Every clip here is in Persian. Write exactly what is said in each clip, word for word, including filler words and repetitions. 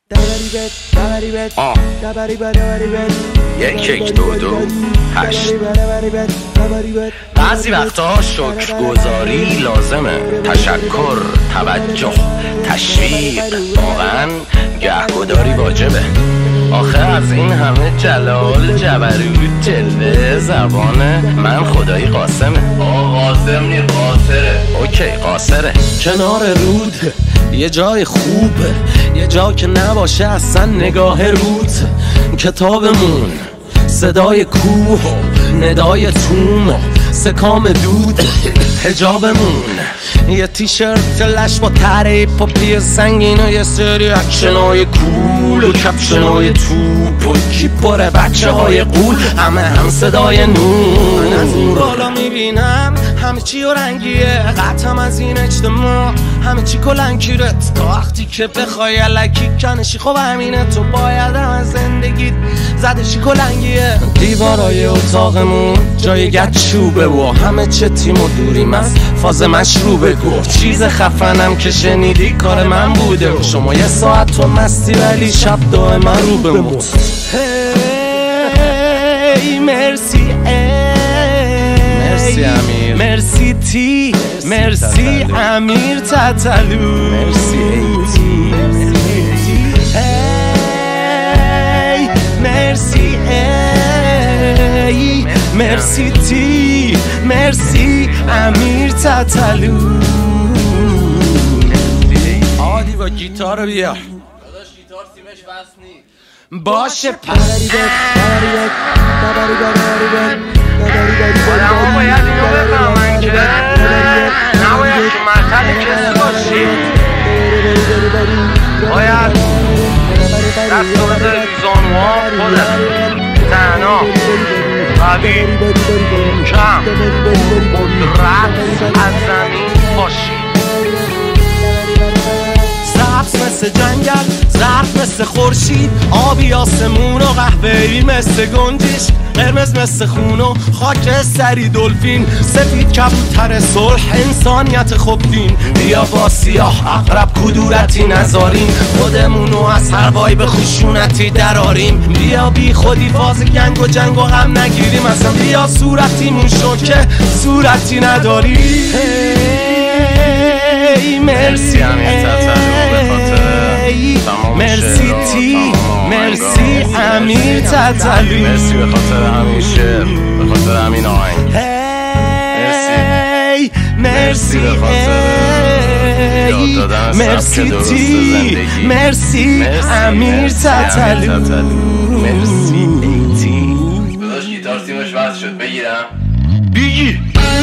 آه یک یک دو دو هشت. بعضی وقتا شکرگزاری لازمه، تشکر، توجه، تشویق، واقعا گهگداری واجبه. آخه از این همه جلال، جبروت، جلوه، زبانه من خدایی قاسمه. آه قاسم نی قاصره. اوکی قاصره. کنار رود یه جای خوبه، یه جا که نباشه اصلا نگاه رود. کتابمون، صدای کوه، ندای توم، سکام دود. حجابمون یه تیشرت لش با تره پاپی سنگین و یه سری اکشنای کول و کپشنای توپ و کیپاره بچه های قول، همه هم صدای نور. من از این بالا میبینم همه چی و رنگیه، قطعم از این اجتماع همه چی کلنگیرت. تا وقتی که بخوای علکی کنشی خب همینه، تو باید هم از زندگیت زدشی کلنگیه. دیوارای اتاقمون جای گچوبه و همه چه تیم و دوریم از فاز مشروبه. گفت چیز خفنم که شنیدی کار من بوده و شما یه ساعت تو مستی ولی شب دائم من رو بموت. هی مرسی مرسی امیر، مرسی تی، مرسی امیر تتلو، مرسی ایتی، هی مرسی ای، مرسی تی، مرسی امیر تتلو. عادی با گیتار بیا. داداش گیتار سیمش وصل نی. باشه پس آدم ها باید اینو بفهمن که نباید تو مرتل کسی باشی، باید دست رو بذاری زانوها خودت، تنها، قوی، کم، قدرت از زمین باشی. سبز مثل جنگل، زرد مثل خورشید، آبی آسمون و قهوه‌ای مثل گنجش، قرمز مثل خون و خاک سری دلفین، سفید کبوتر صلح انسانیت خوب دین. بیا با سیاه اقرب کدورتی نذاریم، خودمونو از هر وایب خشونتی دراریم. بیا بی خودی فاز گنگ و جنگ و غم نگیریم، اصلا بیا صورتیمون شو که صورتی نداریم. هی مرسی امیر مرسی تی، مرسی امیر تتلو، مرسی به خاطر همین شعر، به خاطر همین آهنگ. هی مرسی به خاطر یاد دادن سبک درست زندگی، مرسی امیر تتلو، مرسی ایتی. داداش گیتار سیمش وصل شد، بگیرم؟ بگیر.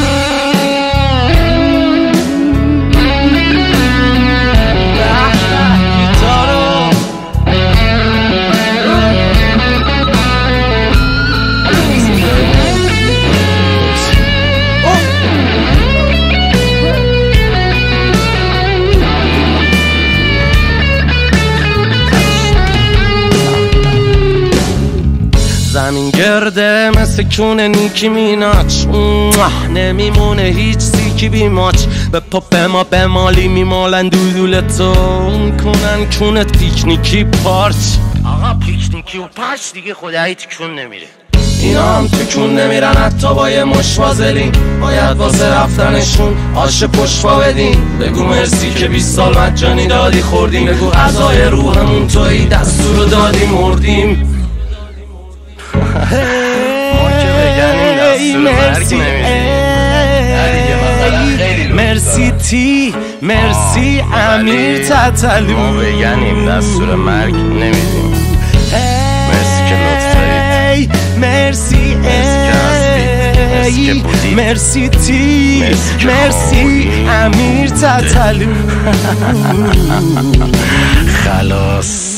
زمین گرده مثل کونه نیکی میناچ، نمیمونه هیچ سیکی بیماچ. به پاپ ما به مالی میمالن دودولتو، کنن کونت پیکنیکی پارچ. آقا پیکنیکی و پارچ دیگه خدایی تکون نمیره. اینا هم تکون نمیرن حتی با یه مش وازلین، باید واسه رفتنشون آش پشفا بدین. بگو مرسی که بیست سال مجانی دادی خوردیم، بگو غذای روحمون تویی دستور دادی مردیم. ما که بگنیم دستور مرگ نمیدیم، مرسی تی، مرسی امیر تتلو، ما بگنیم دستور مرگ نمیدیم. مرسی که لطف دارید، مرسی ای، مرسی تی، مرسی امیر تتلو. خلاص.